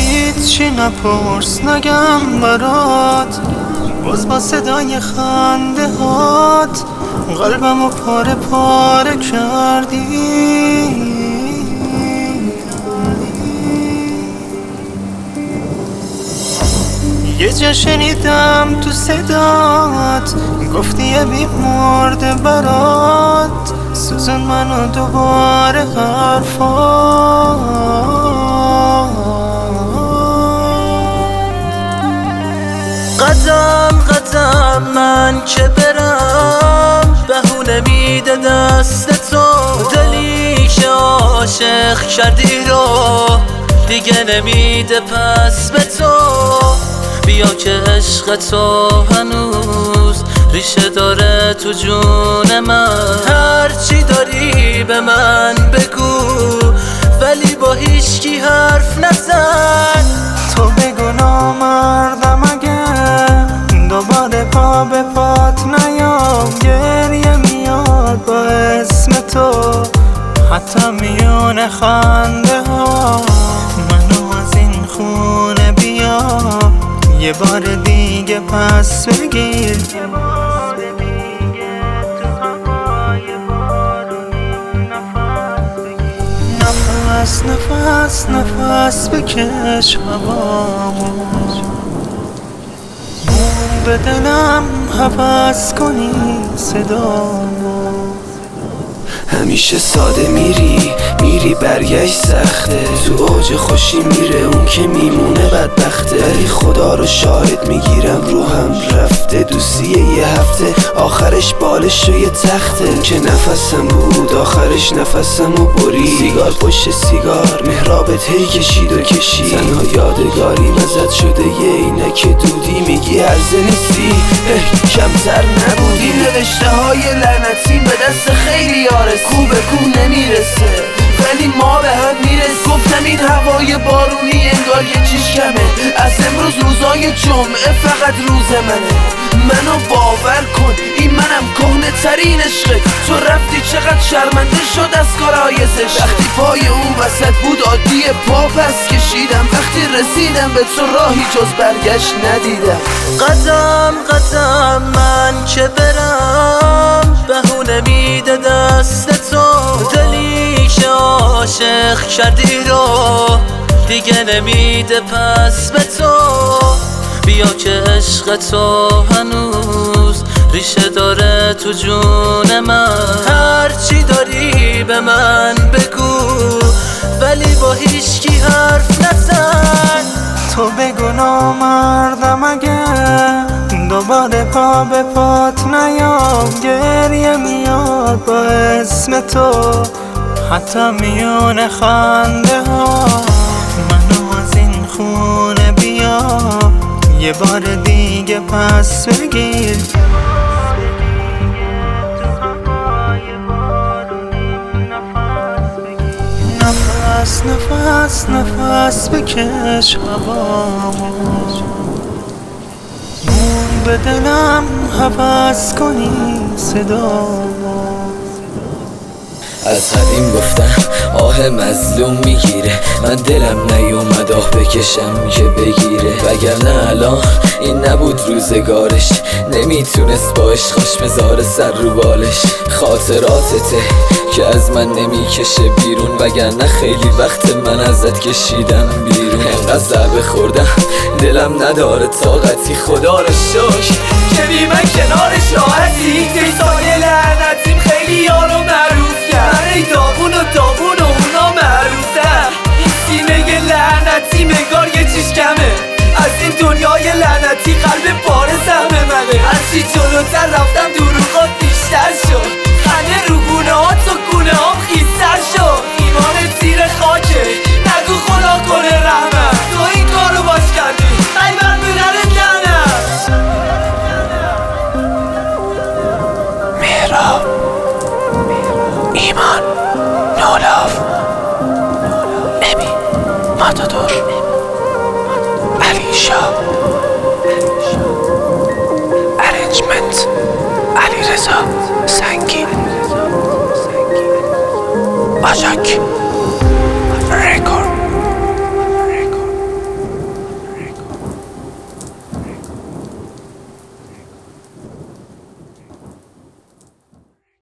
هیچی نپرس نگم برات، باز با صدای خنده هات قلبمو پاره پاره کردی. یه جا شنیدم تو صدات گفتی یه بیمرده برات، سوزن منو دوباره حرفات. قدم من که برم بهونه میده دست تو، دلی که عاشق کردی رو دیگه نمیده پس به تو. بیا که عشق تو هنوز ریشه داره تو جون من، هرچی داری به من بگو ولی با هیچکی حرف نزن. تو بگو نامردم اگه دوباره پا به پات نیام، گریه میاد با اسم تو حتی میونه خنده ها. منو از این خونه بیا یه بار دیگه پس بگیر، نفس نفس نفس بکش هوامو، مون به دلم حوض کنی صدامو. همیشه ساده میری برگشت سخته، تو اوج خوشی میره اون که میمونه بدبخته. ولی خدا رو شاهد میگیرم روحم رفته، دوستیه یه هفته آخرش بالش و یه تخته. اون که نفسم بود آخرش نفسمو برید، سیگار پشت سیگار مهرابت هی کشید و کشید. تنها یادگاری مزد شده یه اینک دودی، میگی عرضه نیستی کمتر نبودی. نوشته های لعنتی به دست خیلی یارست، خوبه کو نمیرسه ولی ما به هم میرسیم. گفتم این هوای بارونی انگار یه چیش کمه، از امروز روزای جمعه فقط روز منه. منو باور کن این منم کهنه ترین عشقه، تو رفتی چقدر شرمنده شد از کارهای زشت. وقتی پای اون وسط بود عادی پا پس کشیدم، وقتی رسیدم به تو راهی جز برگشت ندیدم. قدم من که برم بهونه میده دست تو، دلی که عاشق کردی رو دیگه نمیده پس به تو. بیا که عشق تو هنوز ریشه داره تو جون من، هرچی داری به من بگو ولی با هیچکی حرف نزن. تو بگو نامردم اگه دوباره پا به پات نیام، گریه میاد با اسم تو حتی میونه خنده ها. منو از این خونه بیا یه بار دیگه پس بگیر، نفس نفس نفس بکش هوامو، مون به دلم حوض کنی صدامو. از حدیم گفتم آه مظلوم میگیره، من دلم نیومد آه بکشم که بگیره. وگرنه الان این نبود روزگارش، نمیتونست با عشقاش بذاره سر رو بالش. خاطراتته که از من نمیکشه بیرون، وگرنه خیلی وقت من ازت کشیدم بیرون. انقدر ضربه خوردم دلم نداره طاقتی، خدا رو شکر که بی من کنارش راحتی. دیسای لعنتیم خیلی یارو معروف کرد، ای داغون و اونا معروفتر. این سینه لعنتی مگار یه چیش کمه، از این دنیای لعنتی قلب پاره سهم منه. هرچی جلوتر رفتم دروغات بیشتر شد، خنده رو گونه ها تو گونه هم خیستر شد. ایمان زیر خاکه نگو خدا کنه رحمت، تو این کارو باش کردی خیبر میرنه لعنت. مهراب، ایمان، نولاف، امی، ماتادور، علیشا، ارنجمنت، علیرضا سنگین، آژاک.